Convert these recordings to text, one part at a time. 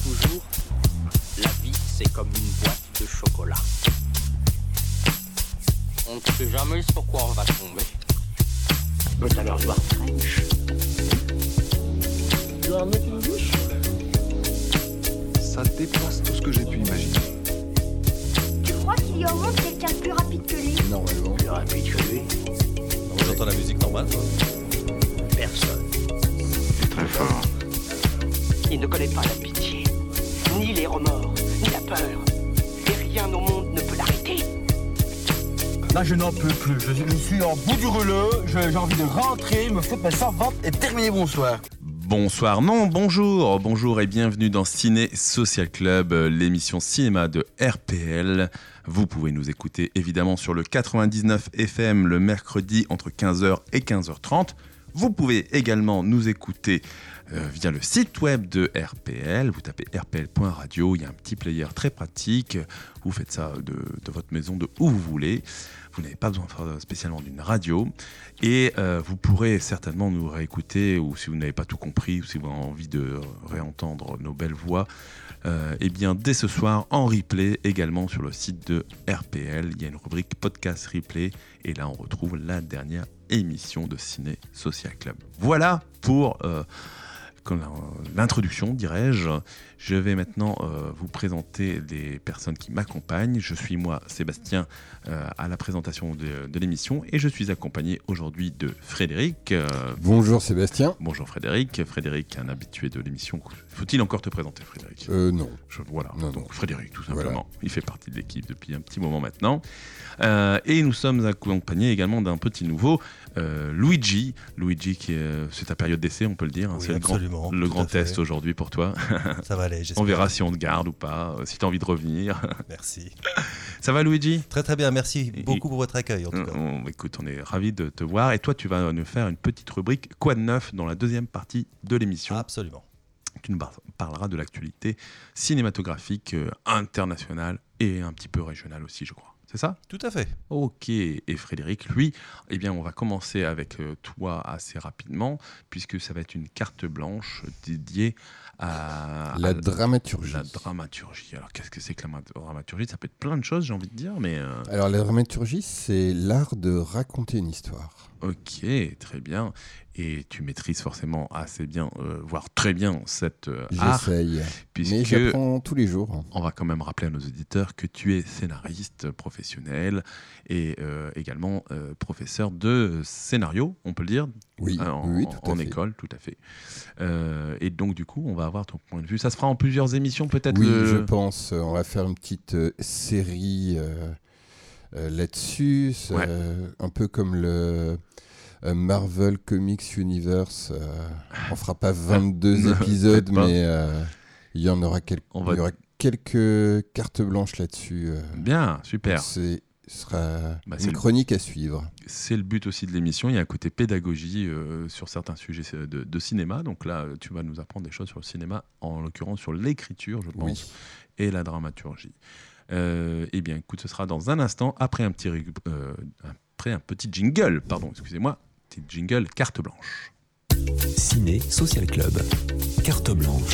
toujours, la vie c'est comme une boîte de chocolat. On ne sait jamais sur quoi on va tomber. Peut alors voir French. You are not English? Ça dépasse tout ce que j'ai pu imaginer. Tu crois qu'il y a au monde quelqu'un de plus rapide que lui? Normalement. Plus rapide que lui, J'entends la musique normale, quoi. personne. C'est très fort. Il ne connaît pas la pitié, ni les remords, ni la peur. Et rien au monde ne peut l'arrêter. Là, je n'en peux plus. Je suis en bout du rouleau. J'ai envie de rentrer, me foutre ma servante et terminer. Bonsoir. Bonsoir, non, bonjour et bienvenue dans Ciné Social Club, l'émission cinéma de RPL. Vous pouvez nous écouter évidemment sur le 99 FM le mercredi entre 15h et 15h30. Vous pouvez également nous écouter via le site web de RPL. Vous tapez rpl.radio, il y a un petit player très pratique. Vous faites ça de votre maison, de où vous voulez. Vous n'avez pas besoin de faire spécialement d'une radio. Et vous pourrez certainement nous réécouter, ou si vous n'avez pas tout compris, ou si vous avez envie de réentendre nos belles voix, et bien dès ce soir en replay également sur le site de RPL. Il y a une rubrique podcast replay, et là on retrouve la dernière émission de Ciné Social Club. Voilà pour l'introduction, dirais-je. Je vais maintenant vous présenter les personnes qui m'accompagnent. Je suis moi, Sébastien, à la présentation de l'émission, et je suis accompagné aujourd'hui de Frédéric. Bonjour Sébastien. Bonjour Frédéric. Frédéric, un habitué de l'émission. Faut-il encore te présenter, Frédéric ? Non. Voilà, Non, donc non. Frédéric, tout simplement. Voilà. Il fait partie de l'équipe depuis un petit moment maintenant. Et nous sommes accompagnés également d'un petit nouveau, Luigi. Luigi, c'est ta période d'essai, on peut le dire. Oui, c'est absolument, le tout grand à fait. test aujourd'hui pour toi. Ça va aller, j'espère. On verra si on te garde ou pas, si tu as envie de revenir. Merci. Ça va, Luigi ? Très très bien, merci beaucoup pour votre accueil en tout cas. Écoute, on est ravis de te voir. Et toi, tu vas nous faire une petite rubrique Quoi de neuf dans la deuxième partie de l'émission. Absolument. Tu nous parleras de l'actualité cinématographique internationale et un petit peu régionale aussi, je crois. C'est ça ? Tout à fait. Ok, et Frédéric, lui, eh bien, on va commencer avec toi assez rapidement, puisque ça va être une carte blanche dédiée à La dramaturgie. La dramaturgie. Alors, qu'est-ce que c'est que la dramaturgie ? Ça peut être plein de choses, j'ai envie de dire, mais... Alors la dramaturgie, c'est l'art de raconter une histoire. Ok, très bien. Et tu maîtrises forcément assez bien, voire très bien, cette art. J'essaye, puisque mais j'apprends tous les jours. On va quand même rappeler à nos auditeurs que tu es scénariste professionnel et également professeur de scénario, on peut le dire, Oui, oui, tout à en fait. école, tout à fait. Et donc du coup, on va avoir ton point de vue. Ça se fera en plusieurs émissions peut-être. Oui, je pense. On va faire une petite série là-dessus, Ouais. un peu comme le Marvel Comics Universe. On fera pas 22 épisodes, peut-être pas. mais il y en aura quelques. Il y aura quelques cartes blanches là-dessus. Bien, super. Ce sera Bah, c'est une chronique à suivre. C'est le but aussi de l'émission. Il y a un côté pédagogie sur certains sujets de cinéma. Donc là, tu vas nous apprendre des choses sur le cinéma, en l'occurrence sur l'écriture, je pense, Oui. et la dramaturgie. Eh bien, écoute, ce sera dans un instant, après un petit jingle, excusez-moi, petit jingle carte blanche. Ciné Social Club, carte blanche.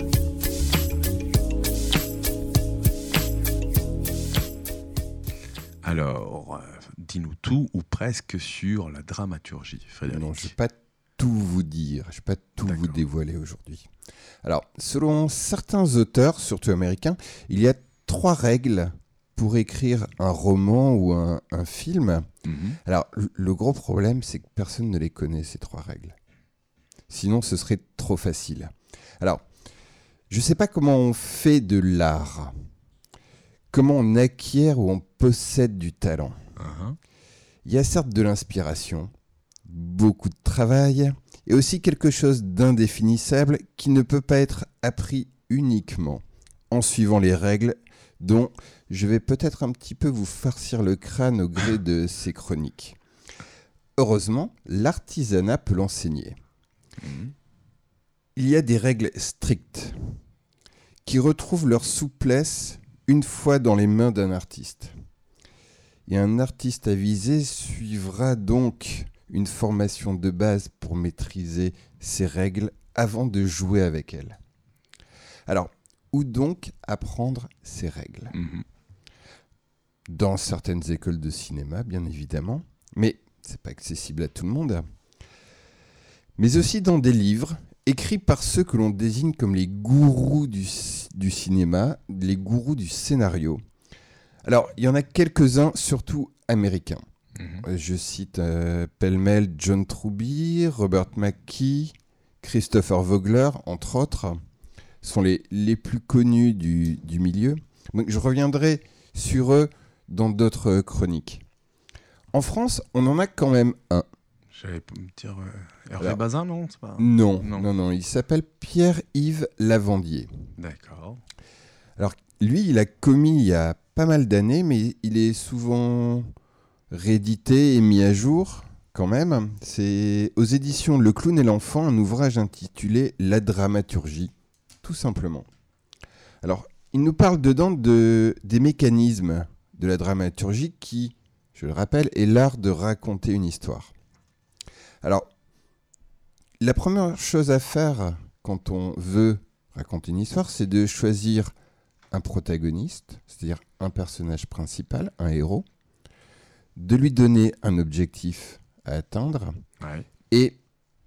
Alors, dis-nous tout ou presque sur la dramaturgie, Frédéric. Non, je ne vais pas tout vous dire, je ne vais pas tout vous D'accord. dévoiler aujourd'hui. Alors, selon certains auteurs, surtout américains, il y a 3 règles pour écrire un roman ou un film. Mhm. Alors, le gros problème, c'est que personne ne les connaît, ces 3 règles. Sinon, ce serait trop facile. Alors, je ne sais pas comment on fait de l'art, comment on acquiert ou on possède du talent. Uh-huh. Il y a certes de l'inspiration, beaucoup de travail, et aussi quelque chose d'indéfinissable qui ne peut pas être appris uniquement en suivant les règles dont je vais peut-être un petit peu vous farcir le crâne au gré de ces chroniques. Heureusement, l'artisanat peut l'enseigner. Mhm. Il y a des règles strictes qui retrouvent leur souplesse une fois dans les mains d'un artiste. Et un artiste avisé suivra donc une formation de base pour maîtriser ces règles avant de jouer avec elles. Alors, Où donc apprendre ces règles ? Dans certaines écoles de cinéma, bien évidemment, mais c'est pas accessible à tout le monde. Mais aussi dans des livres écrits par ceux que l'on désigne comme les gourous du cinéma, les gourous du scénario. Alors, il y en a quelques-uns, surtout américains. Je cite pêle-mêle John Truby, Robert McKee, Christopher Vogler, entre autres, sont les plus connus du milieu. Donc, je reviendrai sur eux dans d'autres chroniques. En France, on en a quand même un. J'allais me dire Hervé Bazin, non, c'est pas... Non, il s'appelle Pierre-Yves Lavandier. D'accord. Alors, lui, il a commis il y a pas mal d'années, mais il est souvent réédité et mis à jour quand même. C'est aux éditions Le Clown et l'Enfant, un ouvrage intitulé La dramaturgie, tout simplement. Alors, il nous parle dedans des mécanismes de la dramaturgie qui, je le rappelle, est l'art de raconter une histoire. Alors, la première chose à faire quand on veut raconter une histoire, c'est de choisir un protagoniste, c'est-à-dire un personnage principal, un héros, de lui donner un objectif à atteindre, et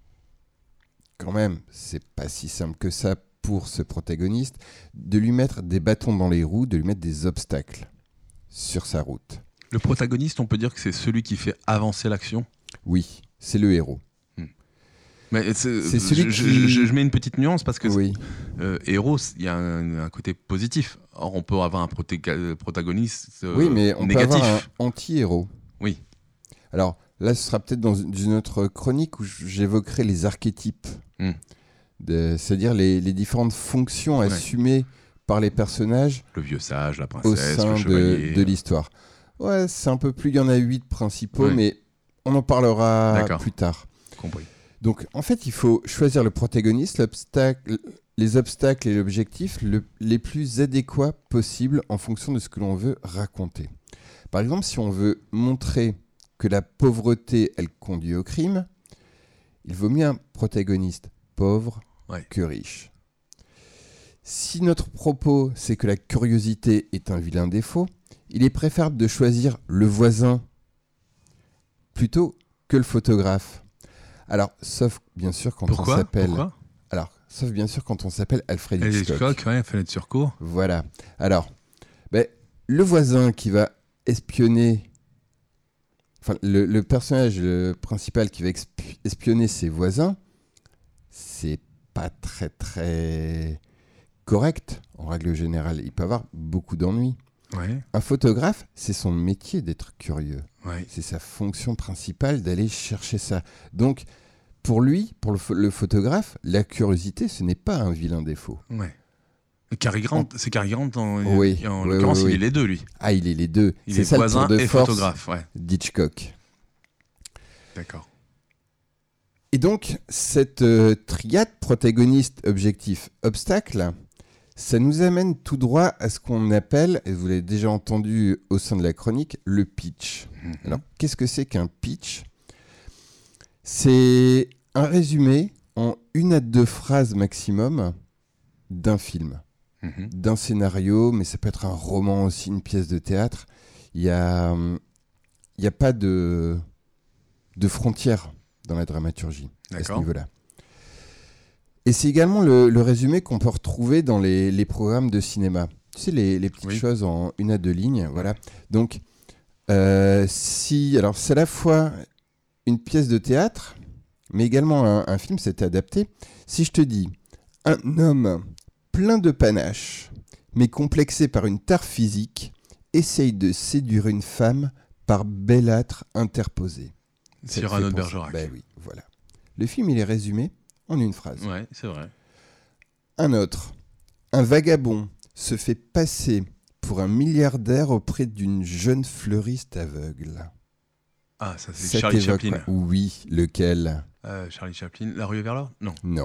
quand même, c'est pas si simple que ça pour ce protagoniste, de lui mettre des bâtons dans les roues, de lui mettre des obstacles sur sa route. Le protagoniste, on peut dire que c'est celui qui fait avancer l'action ? Oui, c'est le héros. Mais c'est celui je mets une petite nuance parce que héros, il y a un côté positif. Or, on peut avoir un protagoniste oui, mais on négatif. peut avoir un anti-héros. Oui. Alors là, ce sera peut-être dans une autre chronique où j'évoquerai les archétypes, c'est-à-dire les différentes fonctions assumées par les personnages. Le vieux sage, la princesse, au sein le chevalier. de l'histoire. Ouais, c'est un peu plus. Il y en a 8 principaux, mais on en parlera plus tard. Compris. Donc, en fait, il faut choisir le protagoniste, les obstacles et l'objectif les plus adéquats possibles en fonction de ce que l'on veut raconter. Par exemple, si on veut montrer que la pauvreté, elle conduit au crime, il vaut mieux un protagoniste pauvre que riche. Si notre propos, c'est que la curiosité est un vilain défaut, il est préférable de choisir le voisin plutôt que le photographe. Alors, sauf bien sûr quand on s'appelle... sauf bien sûr quand on s'appelle Alfred Hitchcock. Fenêtre sur cour. Voilà. Alors, le voisin qui va espionner... Enfin, le personnage principal qui va espionner ses voisins, c'est pas très très correct en règle générale. Il peut avoir beaucoup d'ennuis. Un photographe, c'est son métier d'être curieux. C'est sa fonction principale d'aller chercher ça. Donc, pour lui, pour le photographe, la curiosité, ce n'est pas un vilain défaut. Cary Grant, c'est Cary Grant en l'occurrence, il est les deux, lui. Ah, il est les deux. Il est voisin et photographe, d'Hitchcock. D'accord. Et donc, cette triade protagoniste, objectif, obstacle, ça nous amène tout droit à ce qu'on appelle, et vous l'avez déjà entendu au sein de la chronique, le pitch. Alors, qu'est-ce que c'est qu'un pitch ? C'est un résumé en 1 à 2 phrases maximum d'un film, d'un scénario, mais ça peut être un roman aussi, une pièce de théâtre. Il n'y a pas de frontières dans la dramaturgie à ce niveau-là. Et c'est également le résumé qu'on peut retrouver dans les programmes de cinéma. Tu sais, les petites choses en 1 à 2 lignes. Voilà. Donc, alors c'est à la fois une pièce de théâtre, mais également un film, c'est adapté. Si je te dis, un homme plein de panache, mais complexé par une tare physique, essaye de séduire une femme par bellâtre interposé. Cyrano de Bergerac. Oui, voilà. Le film, il est résumé en 1 phrase. Ouais, c'est vrai. Un autre. Un vagabond se fait passer pour un milliardaire auprès d'une jeune fleuriste aveugle. Ah, ça c'est Charlie Chaplin. Oui, lequel ? Charlie Chaplin. La rue est vers là ? Non. Non.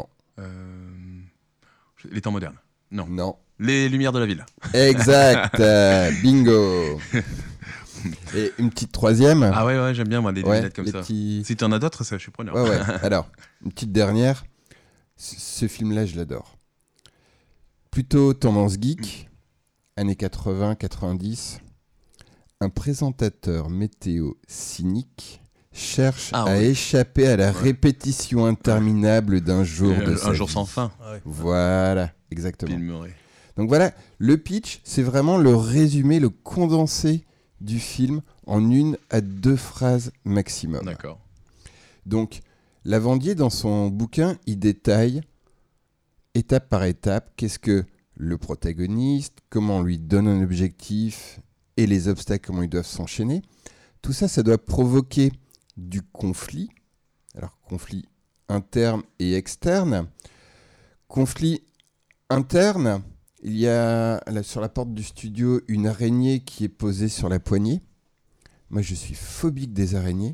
Les temps modernes ? Non. Non. Les lumières de la ville. Exact. Bingo. Et une petite troisième. Ah ouais, j'aime bien moi des lunettes comme ça. Si tu en as d'autres, ça, je suis preneur. Ouais. Alors, une petite dernière. Ce film-là, je l'adore. plutôt tendance geek, années 80-90. Un présentateur météo cynique cherche à échapper à la répétition interminable d'un jour de sa Un jour vie. sans fin. Voilà, exactement. Bill Murray. Donc voilà, le pitch, c'est vraiment le résumé, le condensé du film en 1 à 2 phrases maximum. D'accord. Donc, Lavandier, dans son bouquin, il détaille étape par étape qu'est-ce que le protagoniste, comment on lui donne un objectif et les obstacles, comment ils doivent s'enchaîner. Tout ça, ça doit provoquer du conflit. Alors, conflit interne et externe. Conflit interne, il y a là, sur la porte du studio une araignée qui est posée sur la poignée. Moi, je suis phobique des araignées.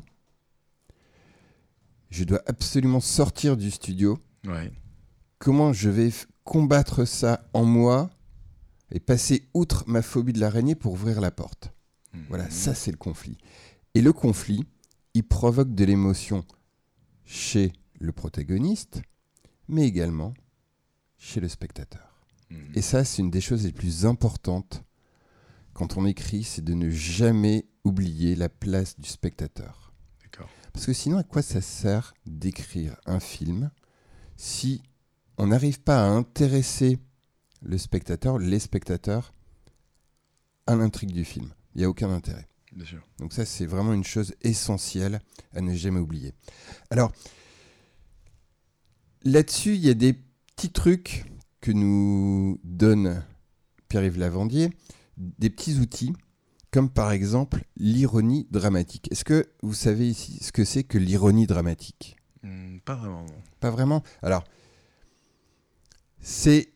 Je dois absolument sortir du studio. Ouais. Comment je vais combattre ça en moi et passer outre ma phobie de l'araignée pour ouvrir la porte. Voilà, ça c'est le conflit. Et le conflit, il provoque de l'émotion chez le protagoniste, mais également chez le spectateur. Et ça, c'est une des choses les plus importantes quand on écrit, c'est de ne jamais oublier la place du spectateur. D'accord. Parce que sinon, à quoi ça sert d'écrire un film si on n'arrive pas à intéresser le spectateur, les spectateurs, à l'intrigue du film? Il n'y a aucun intérêt. Bien sûr. Donc ça, c'est vraiment une chose essentielle à ne jamais oublier. Alors, là-dessus, il y a des petits trucs que nous donne Pierre-Yves Lavandier, des petits outils, comme par exemple l'ironie dramatique. Est-ce que vous savez ici ce que c'est que l'ironie dramatique ? Pas vraiment. Non. Pas vraiment. Alors, c'est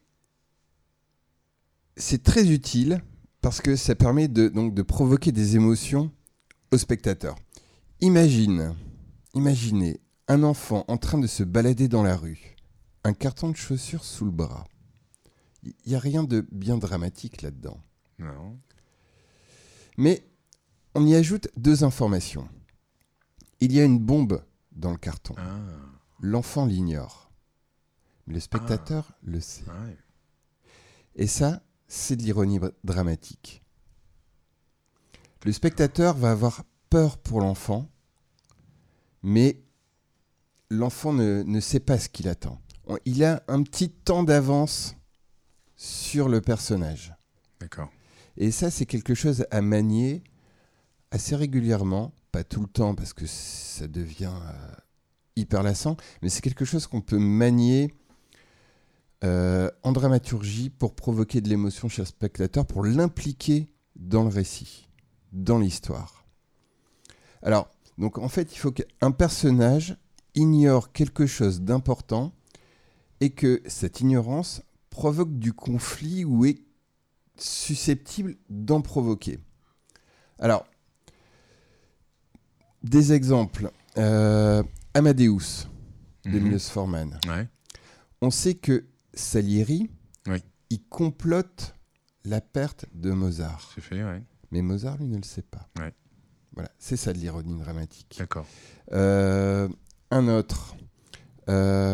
très utile parce que ça permet de provoquer des émotions au spectateur. Imaginez un enfant en train de se balader dans la rue, un carton de chaussures sous le bras. Il n'y a rien de bien dramatique là-dedans. Non. Mais on y ajoute 2 informations. Il y a une bombe dans le carton. Ah. L'enfant l'ignore. Mais le spectateur le sait. Ouais. Et ça, c'est de l'ironie dramatique. Le spectateur va avoir peur pour l'enfant, mais l'enfant ne sait pas ce qu'il attend. Il a un petit temps d'avance sur le personnage. D'accord. Et ça, c'est quelque chose à manier assez régulièrement, pas tout le temps parce que ça devient hyper lassant, mais c'est quelque chose qu'on peut manier en dramaturgie pour provoquer de l'émotion chez le spectateur, pour l'impliquer dans le récit, dans l'histoire. Alors, donc en fait, il faut qu'un personnage ignore quelque chose d'important et que cette ignorance provoque du conflit ou est susceptible d'en provoquer. Alors, des exemples. Amadeus, de Milos Forman. Ouais. On sait que Salieri, Oui. il complote la perte de Mozart. C'est fait, ouais. Mais Mozart, lui, ne le sait pas. Ouais. Voilà, c'est ça de l'ironie dramatique. D'accord. Un autre. Il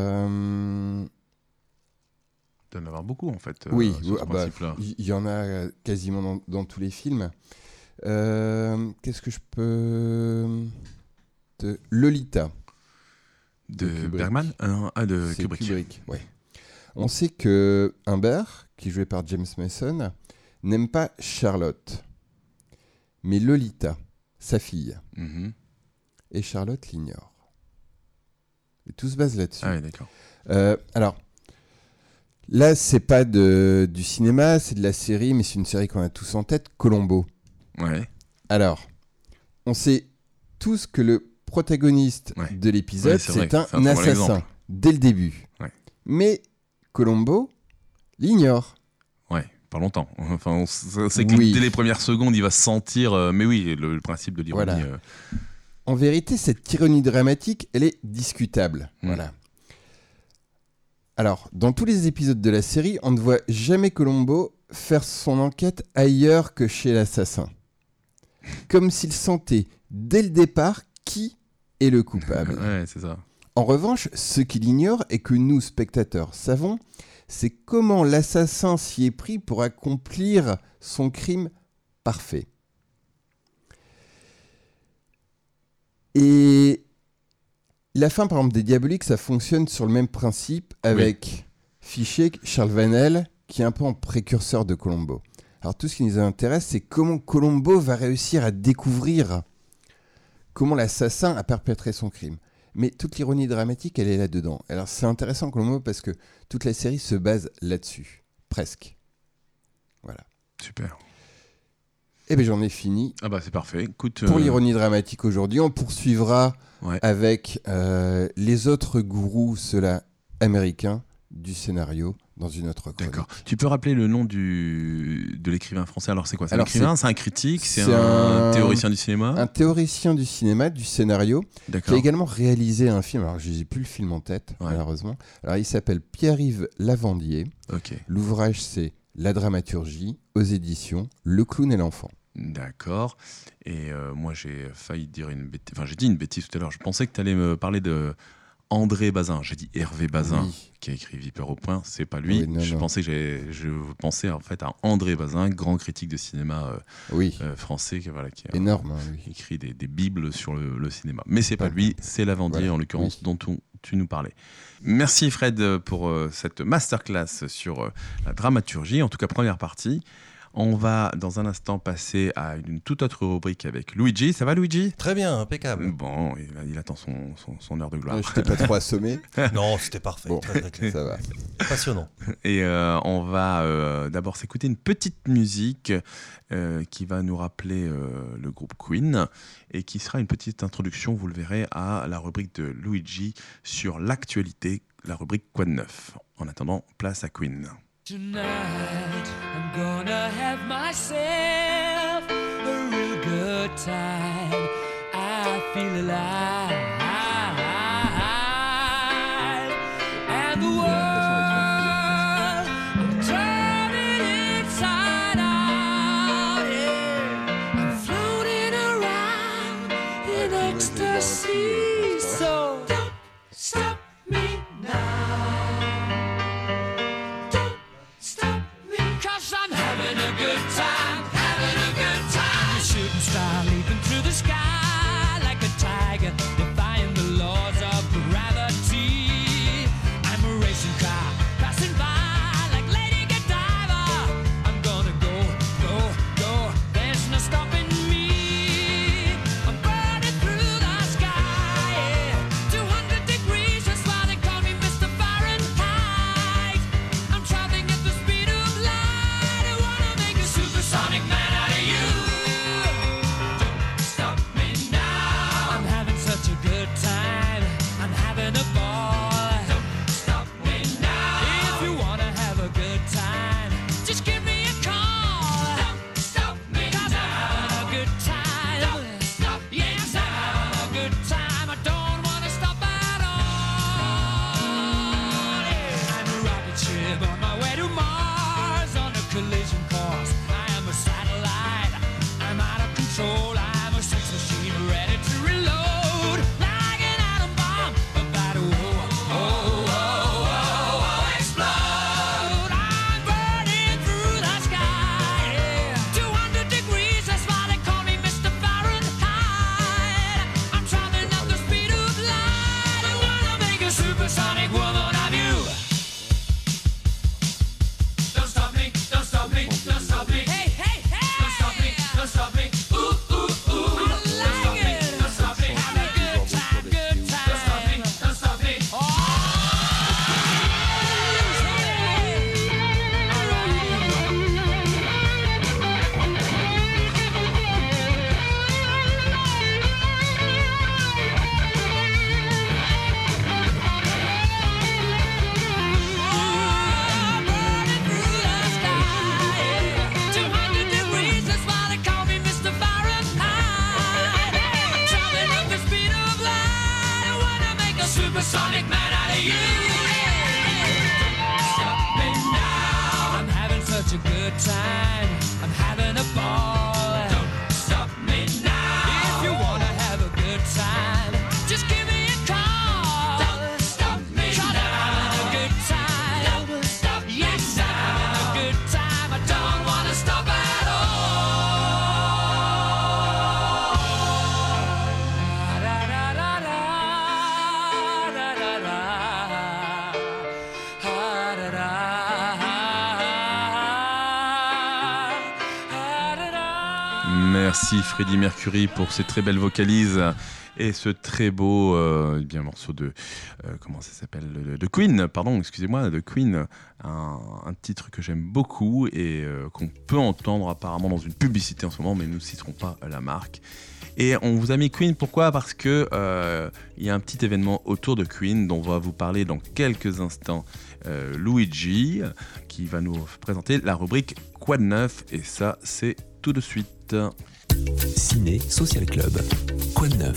doit en avoir beaucoup, en fait. Oui, sur ce principe-là. il y en a quasiment dans tous les films. Qu'est-ce que je peux... Lolita. De Kubrick. Bergman de C'est Kubrick. ouais. On sait que Humbert, qui est joué par James Mason, n'aime pas Charlotte, mais Lolita, sa fille. Mhm. Et Charlotte l'ignore. Et tout se base là-dessus. Ah oui, d'accord. Alors, là, c'est pas du cinéma, c'est de la série, mais c'est une série qu'on a tous en tête, Columbo. Ouais. Alors, on sait tous que le protagoniste de l'épisode, Ouais, c'est c'est vrai, un bon assassin, exemple. dès le début. Ouais. Mais Columbo l'ignore. Ouais, pas longtemps. Enfin, on sait que Oui. dès les premières secondes, il va se sentir... mais oui, le principe de l'ironie... Voilà. En vérité, cette ironie dramatique, elle est discutable. Voilà. Alors, dans tous les épisodes de la série, on ne voit jamais Columbo faire son enquête ailleurs que chez l'assassin. Comme s'il sentait, dès le départ, qui est le coupable. Ouais, c'est ça. En revanche, ce qu'il ignore et que nous, spectateurs, savons, c'est comment l'assassin s'y est pris pour accomplir son crime parfait. Et la fin, par exemple, des Diaboliques, ça fonctionne sur le même principe avec Fichet, Charles Vanel, qui est un peu en précurseur de Columbo. Alors tout ce qui nous intéresse, c'est comment Columbo va réussir à découvrir comment l'assassin a perpétré son crime. Mais toute l'ironie dramatique, elle est là-dedans. Alors c'est intéressant Columbo parce que toute la série se base là-dessus, presque. Voilà. Super. Eh bien j'en ai fini. Ah bah c'est parfait. Écoute, pour l'ironie dramatique aujourd'hui, on poursuivra avec les autres gourous, ceux-là américains, du scénario dans une autre chronique. D'accord. Tu peux rappeler le nom de l'écrivain français? Alors c'est quoi? C'est un écrivain, c'est un critique, c'est un théoricien du cinéma? Un théoricien du cinéma, du scénario, D'accord. qui a également réalisé un film. Alors je n'ai plus le film en tête, malheureusement. Alors il s'appelle Pierre-Yves Lavandier. Ok. L'ouvrage c'est La dramaturgie aux éditions Le Clown et l'Enfant. D'accord. Et moi j'ai failli dire une bêtise. Enfin j'ai dit une bêtise tout à l'heure. Je pensais que tu allais me parler de André Bazin. J'ai dit Hervé Bazin, qui a écrit Vipère au point. C'est pas lui. Je pensais en fait à André Bazin, grand critique de cinéma français, qui a énorme, écrit des bibles sur le cinéma. Mais c'est pas lui, c'est Lavandier en l'occurrence dont tu nous parlais. Merci Fred pour cette masterclass sur la dramaturgie, en tout cas première partie. On va dans un instant passer à une toute autre rubrique avec Luigi. Ça va Luigi? Très bien, impeccable. Bon, il attend son heure de gloire. Je t'ai pas trop assommé. Non, c'était parfait. Bon, très, très clair. Ça va. Passionnant. Et on va d'abord s'écouter une petite musique qui va nous rappeler le groupe Queen et qui sera une petite introduction, vous le verrez, à la rubrique de Luigi sur l'actualité, la rubrique Quoi de neuf. En attendant, place à Queen. Tonight, I'm gonna have myself a real good time. I feel alive. And the world, I'm turning inside out. Yeah. I'm floating around in ecstasy. So don't stop me now. Stop Merci Freddie Mercury pour ces très belles vocalises et ce très beau morceau de comment ça s'appelle, de Queen, pardon, excusez-moi, de Queen, un titre que j'aime beaucoup et qu'on peut entendre apparemment dans une publicité en ce moment, mais nous ne citerons pas la marque. Et on vous a mis Queen, pourquoi ? Parce que il y a un petit événement autour de Queen dont on va vous parler dans quelques instants. Luigi qui va nous présenter la rubrique Quoi de neuf, et ça c'est tout de suite. Ciné Social Club. Quoi de neuf ?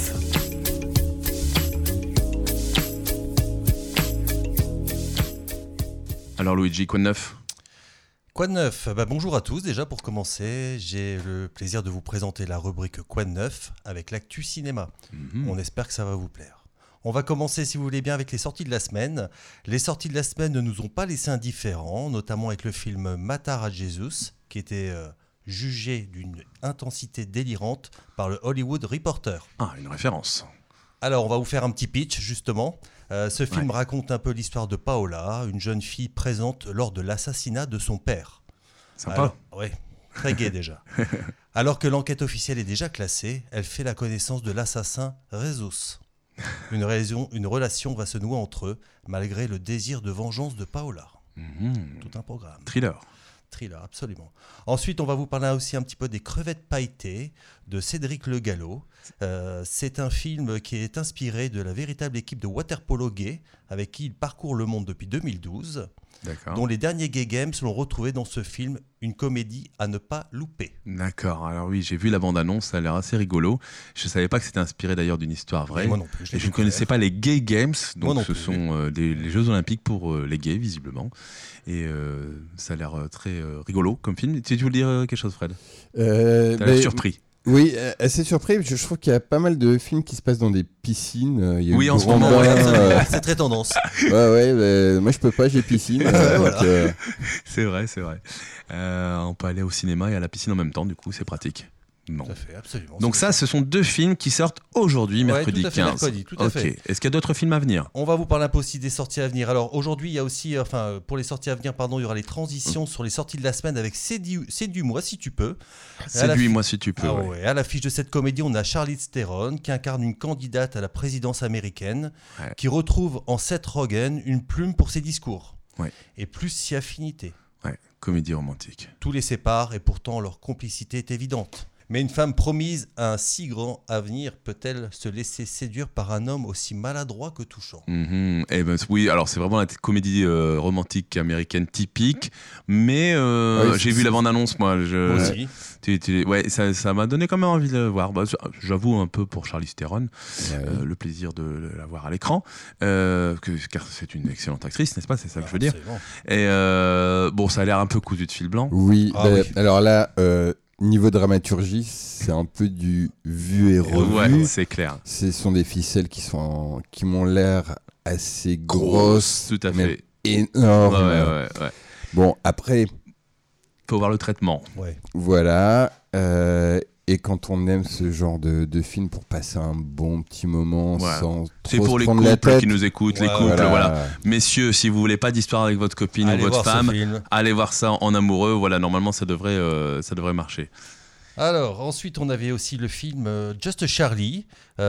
Alors Luigi, quoi de neuf ? Quoi de neuf ? Bonjour à tous, déjà pour commencer, j'ai le plaisir de vous présenter la rubrique Quoi de neuf avec l'actu cinéma. On espère que ça va vous plaire. On va commencer, si vous voulez bien, avec les sorties de la semaine. Les sorties de la semaine ne nous ont pas laissé indifférents, notamment avec le film Matar a Jesus, qui était jugé d'une intensité délirante par le Hollywood Reporter. Ah, une référence. Alors, on va vous faire un petit pitch, justement. Ce film raconte un peu l'histoire de Paola, une jeune fille présente lors de l'assassinat de son père. Sympa. Oui, très gai déjà. Alors que l'enquête officielle est déjà classée, elle fait la connaissance de l'assassin Jesus. Une relation va se nouer entre eux, malgré le désir de vengeance de Paola. Tout un programme. Thriller, absolument. Ensuite, on va vous parler aussi un petit peu des Crevettes pailletées de Cédric Le Gallo. C'est un film qui est inspiré de la véritable équipe de water-polo gay avec qui il parcourt le monde depuis 2012. D'accord. Dont les derniers Gay Games l'ont retrouvé dans ce film, une comédie à ne pas louper. D'accord, alors oui, j'ai vu la bande-annonce, ça a l'air assez rigolo. Je ne savais pas que c'était inspiré d'ailleurs d'une histoire vraie. Et moi non plus. Je ne connaissais pas les Gay Games, donc ce plus. sont les Jeux Olympiques pour les gays, visiblement. Et ça a l'air très rigolo comme film. Tu veux dire quelque chose, Fred ? T'as l'air surpris. Oui, assez surpris. Je trouve qu'il y a pas mal de films qui se passent dans des piscines. Il y a Oui, eu en ce Grand moment, Bain, C'est très tendance. moi je peux pas, j'ai piscine. Voilà. Donc, C'est vrai. On peut aller au cinéma et à la piscine en même temps, du coup, c'est pratique. Non. Tout à fait, absolument. Donc ça, ce sont deux films qui sortent aujourd'hui, mercredi tout à fait, 15. mercredi, tout à fait. Est-ce qu'il y a d'autres films à venir ? On va vous parler un peu aussi des sorties à venir. Alors aujourd'hui, il y a aussi, pour les sorties à venir, il y aura les transitions sur les sorties de la semaine avec Séduis-moi si tu peux. Séduis-moi si tu peux. Ouais. À l'affiche de cette comédie, on a Charlize Theron qui incarne une candidate à la présidence américaine qui retrouve en Seth Rogen une plume pour ses discours et plus si affinité. Ouais, comédie romantique. Tout les sépare et pourtant leur complicité est évidente. Mais une femme promise à un si grand avenir peut-elle se laisser séduire par un homme aussi maladroit que touchant ? Eh ben, oui, alors c'est vraiment la comédie romantique américaine typique, mais j'ai vu la bande-annonce, moi. Moi aussi. Ça m'a donné quand même envie de le voir. J'avoue un peu pour Charlize Theron, le plaisir de la voir à l'écran, car c'est une excellente actrice, n'est-ce pas ? C'est ça que je veux dire. Et ça a l'air un peu cousu de fil blanc. oui, alors là... niveau dramaturgie, c'est un peu du vu et revu. Ouais, c'est clair. Ce sont des ficelles qui m'ont l'air assez grosses, tout à fait, énormes. Ouais. Bon, après, faut voir le traitement. Ouais. Voilà. Et quand on aime ce genre de film pour passer un bon petit moment sans trop c'est pour se les prendre la couples tête. qui nous écoutent, les couples, voilà. Messieurs, si vous voulez pas d'histoire avec votre copine ou votre femme, allez voir ça en amoureux. Voilà, normalement ça devrait marcher. Alors, ensuite, on avait aussi le film Just Charlie.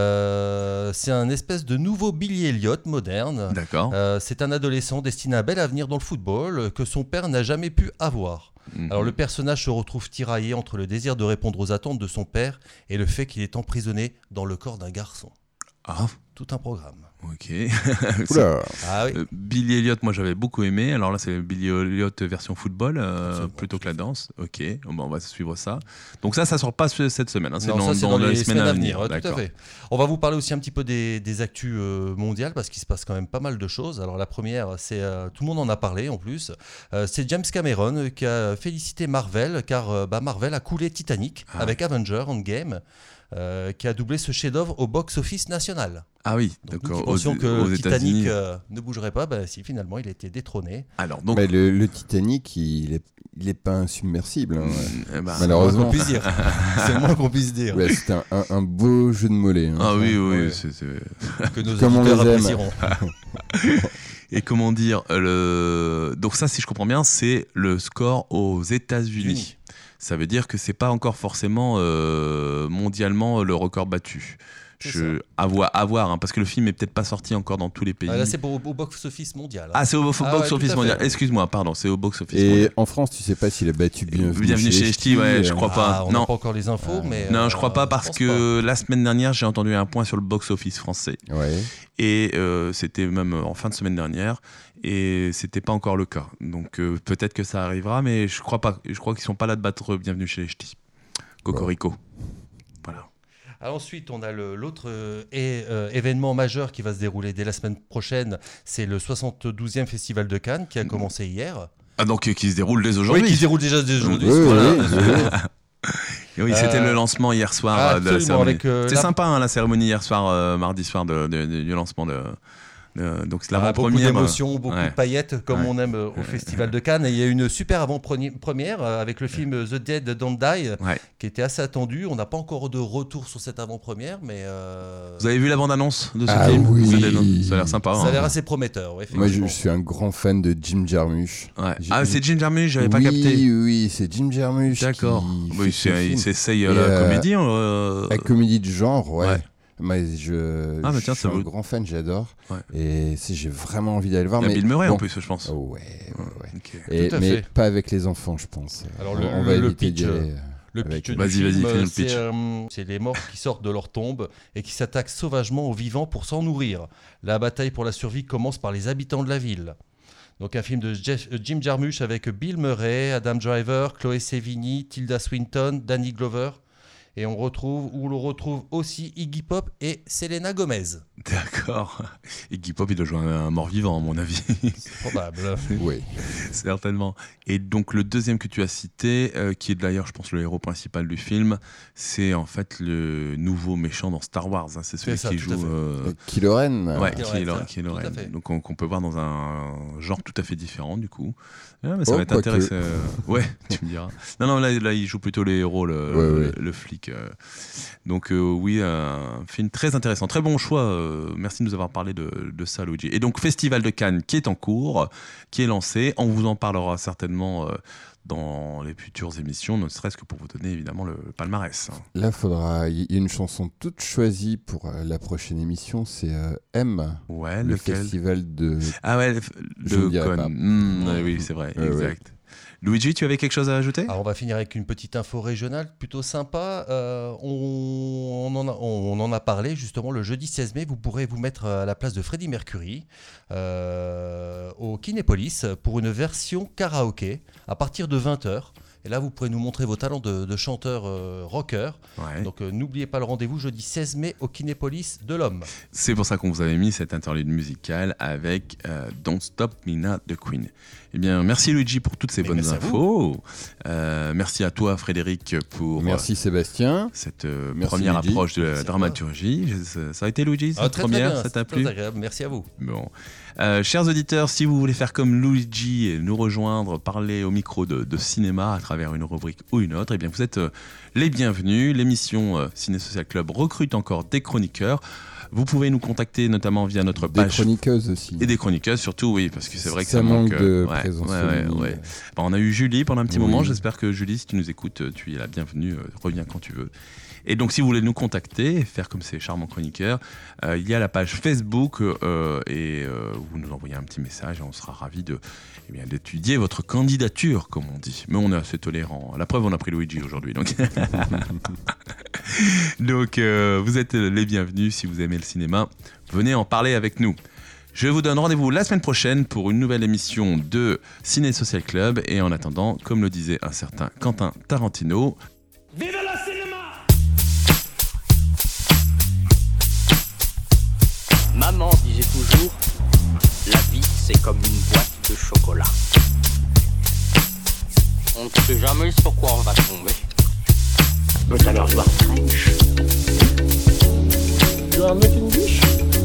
C'est un espèce de nouveau Billy Elliot moderne. D'accord. C'est un adolescent destiné à un bel avenir dans le football que son père n'a jamais pu avoir. Alors, le personnage se retrouve tiraillé entre le désir de répondre aux attentes de son père et le fait qu'il est emprisonné dans le corps d'un garçon. Ah. Tout un programme. Ok. Oula. Ah oui. Billy Elliot, moi j'avais beaucoup aimé. Alors là, c'est Billy Elliot version football plutôt que la danse. Ok, on va suivre ça. Donc ça sort pas cette semaine. C'est dans les semaines à venir. Ouais, tout à fait. On va vous parler aussi un petit peu des actus mondiales parce qu'il se passe quand même pas mal de choses. Alors la première, c'est tout le monde en a parlé en plus. C'est James Cameron qui a félicité Marvel car Marvel a coulé Titanic avec Avengers Endgame. Qui a doublé ce chef-d'œuvre au box-office national. Ah oui, donc d'accord. Nous pensions que Titanic ne bougerait pas, si finalement il a été détrôné. Alors donc le Titanic, il est pas insubmersible, malheureusement. C'est le moins qu'on puisse dire. Ouais, c'est un beau jeu de mollets. Ah oui, ouais. C'est... que nos comme auditeurs on les aime. apprécieront. Et comment dire donc ça, si je comprends bien, c'est le score aux États-Unis. ça veut dire que c'est pas encore forcément mondialement le record battu. À voir, hein, parce que le film est peut-être pas sorti encore dans tous les pays. Là, c'est au box-office mondial. Hein. Ah, c'est au box-office mondial. Excuse-moi, pardon, c'est au box-office Et mondial. En France, tu sais pas s'il a battu Bienvenue chez Ch'ti, ouais, je crois pas. On n'a pas encore les infos, mais. Non, je crois pas parce que la semaine dernière, j'ai entendu un point sur le box-office français. Ouais. Et c'était même en fin de semaine dernière. Et c'était pas encore le cas. Donc peut-être que ça arrivera, mais je crois pas. Je crois qu'ils sont pas là de battre Bienvenue chez les Ch'tis. Cocorico. Voilà. Alors ensuite, on a l'autre événement majeur qui va se dérouler dès la semaine prochaine. C'est le 72e Festival de Cannes qui a commencé hier. Ah, donc qui se déroule dès aujourd'hui. Oui, qui se déroule déjà dès aujourd'hui. Oui, c'était le lancement hier soir de la cérémonie. C'était sympa, hein, la cérémonie hier soir, mardi soir du lancement de. Donc c'est l'avant-première. Beaucoup d'émotions, beaucoup de paillettes, comme on aime au Festival de Cannes. Et il y a une super avant-première avec le film The Dead Don't Die, qui était assez attendu. On n'a pas encore de retour sur cette avant-première, mais... Vous avez vu la bande-annonce de ce film? Oui. Ça a l'air sympa. Ça a l'air assez prometteur. Ouais, moi, je suis un grand fan de Jim Jarmusch. Ouais. Ah, c'est Jim Jarmusch, j'avais pas capté. Oui, c'est Jim Jarmusch. D'accord. Il s'essaye la comédie. La comédie de genre, ouais. Moi, je suis un grand fan, j'adore. Ouais. Et j'ai vraiment envie d'aller le voir. Il y a Bill Murray en plus, je pense. Oh, ouais. Okay. Mais pas avec les enfants, je pense. Alors, on va éviter d'y aller. Le pitch vas-y, fais le pitch. C'est les morts qui sortent de leur tombe et qui s'attaquent sauvagement aux vivants pour s'en nourrir. La bataille pour la survie commence par les habitants de la ville. Donc un film de Jim Jarmusch avec Bill Murray, Adam Driver, Chloé Sevigny, Tilda Swinton, Danny Glover. Et on le retrouve aussi Iggy Pop et Selena Gomez. D'accord. Iggy Pop, il doit jouer un mort-vivant, à mon avis. C'est probable. Oui. Certainement. Et donc, le deuxième que tu as cité, qui est d'ailleurs, je pense, le héros principal du film, c'est en fait le nouveau méchant dans Star Wars. Hein. C'est celui qui joue... Kylo Ren. Ouais, Kylo Ren. Donc, qu'on peut voir dans un genre tout à fait différent, du coup. Ah, mais ça va être intéressant. Ouais, tu me diras. Non, là, il joue plutôt les héros, le flic. Donc oui, un film très intéressant, très bon choix. Merci de nous avoir parlé de ça, Luigi. Et donc Festival de Cannes qui est en cours, qui est lancé. On vous en parlera certainement dans les futures émissions, ne serait-ce que pour vous donner évidemment le palmarès. Là, il y a une chanson toute choisie pour la prochaine émission, c'est M. Ouais, le festival de. Ah ouais, de Cannes. Oui, c'est vrai, exact. Ouais. Luigi, tu avais quelque chose à ajouter ? Alors on va finir avec une petite info régionale plutôt sympa. On en a parlé justement le jeudi 16 mai. Vous pourrez vous mettre à la place de Freddie Mercury au Kinépolis pour une version karaoké à partir de 20h. Et là, vous pourrez nous montrer vos talents de chanteur rocker. Ouais. Donc, n'oubliez pas le rendez-vous jeudi 16 mai au Kinépolis de l'Homme. C'est pour ça qu'on vous avait mis cette interlude musicale avec Don't Stop Me Now de Queen. Eh bien, merci Luigi pour toutes ces bonnes infos. Merci à toi Frédéric pour... Merci Sébastien. Cette première approche de la dramaturgie. Ça a été Luigi, cette première, ça t'a plu ? Très agréable, merci à vous. Bon. Chers auditeurs, si vous voulez faire comme Luigi et nous rejoindre, parler au micro de cinéma à travers une rubrique ou une autre, eh bien vous êtes les bienvenus. L'émission Ciné Social Club recrute encore des chroniqueurs. Vous pouvez nous contacter notamment via notre page. Des chroniqueuses aussi. Et des chroniqueuses surtout, oui, parce que c'est vrai que ça manque de présence. Ouais. Bon, on a eu Julie pendant un petit moment. J'espère que Julie, si tu nous écoutes, tu es la bienvenue. Reviens quand tu veux. Et donc, si vous voulez nous contacter et faire comme ces charmants chroniqueurs, il y a la page Facebook et vous nous envoyez un petit message et on sera ravis d'étudier votre candidature, comme on dit. Mais on est assez tolérant. La preuve, on a pris Luigi aujourd'hui. Donc, vous êtes les bienvenus. Si vous aimez le cinéma, venez en parler avec nous. Je vous donne rendez-vous la semaine prochaine pour une nouvelle émission de Ciné Social Club. Et en attendant, comme le disait un certain Quentin Tarantino... Vive le cinéma! Maman disait toujours, la vie c'est comme une boîte de chocolat. On ne sait jamais sur quoi on va tomber. But alors you are French. You are not English?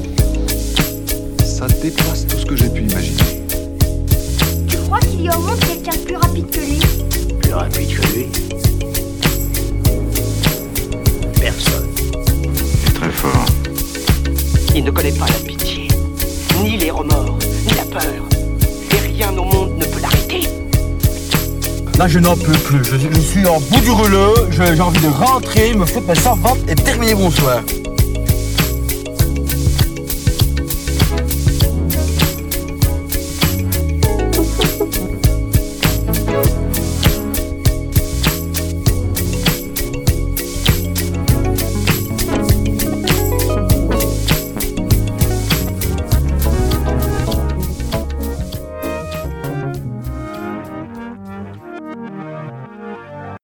Ça dépasse tout ce que j'ai pu imaginer. Tu crois qu'il y a au monde quelqu'un de plus rapide que lui? Plus rapide que lui? Personne. C'est très fort. Il ne connaît pas la pitié, ni les remords, ni la peur. Et rien au monde ne peut l'arrêter. Là, je n'en peux plus. Je suis en bout du rouleau. J'ai envie de rentrer, me foutre ma servante et terminer bonsoir.